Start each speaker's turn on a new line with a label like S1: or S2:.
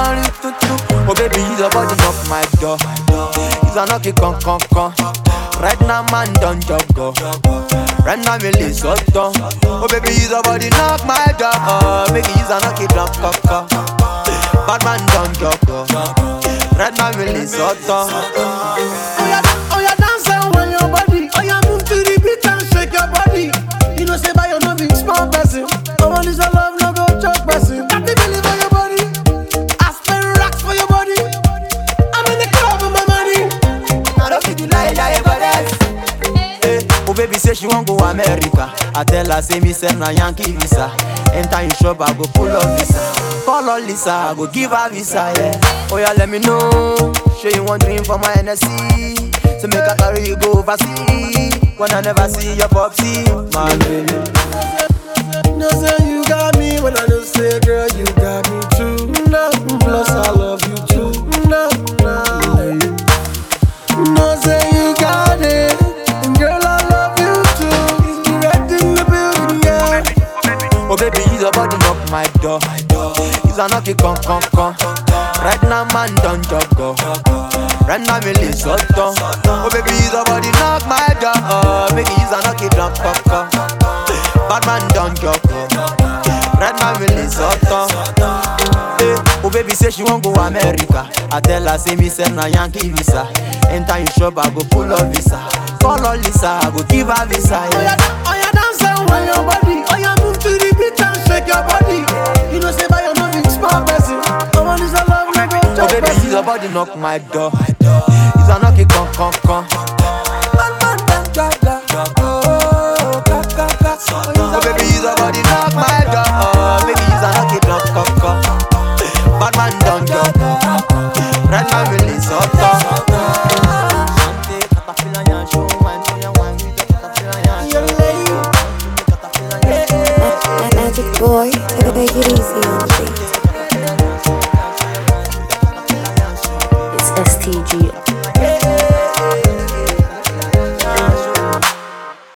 S1: Oh baby, use your body knock my door. He's a knocky con. Right now man don't jog go. Right now me list so done. Oh baby, use your body knock my door. Make it use a knocky con. Bad man don't jog go. Right now me list so done.
S2: Oh yeah, dance and wind your body. Oh yeah, move to the beat and shake your body. You know say by your no big small person. Oh one is a love, no go choke person. Got the believe on your body. I spend racks for your body. I'm in the club with my money.
S1: I don't feel you lie, but that's hey. Oh baby say she won't go America. I tell her say me send a Yankee visa. Enter in shop I go pull up visa. Call on Lisa, I go give her visa, yeah. Oh yeah, let me know. Show you one dream for my NSC. So make a carry you go overseas. When I never see your popsy, my baby.
S2: No say you got me when I don't say girl you got me too. No, plus I love you too. No. No say you got it, and girl I love you too. It's direct in the building, yeah.
S1: Oh baby, use your body knock my door. Use a knocky con. Right now man don't jog go. Right now me list so done. Oh baby, use your body knock my door. Make it use a knocky con. Bad man don't jog go. Right now me list so done. Hey, oh baby say she won't go America. I tell her say me send a Yankee visa. Enter in shop I go pull up visa. Call on Lisa, I go give her visa, yeah.
S2: Oh yeah, dance and wind your body. Oh yeah, move to the beat and shake your body. You know say by your no big small person. Oh one is a love, no go
S1: Oh baby, use your body knock my door. He's a knocky con. Oh baby, use your body knock my door. Baby, use a knocky con. Bad man don't jog. Right now release so tough.
S3: Magic boy, take it easy on the beat.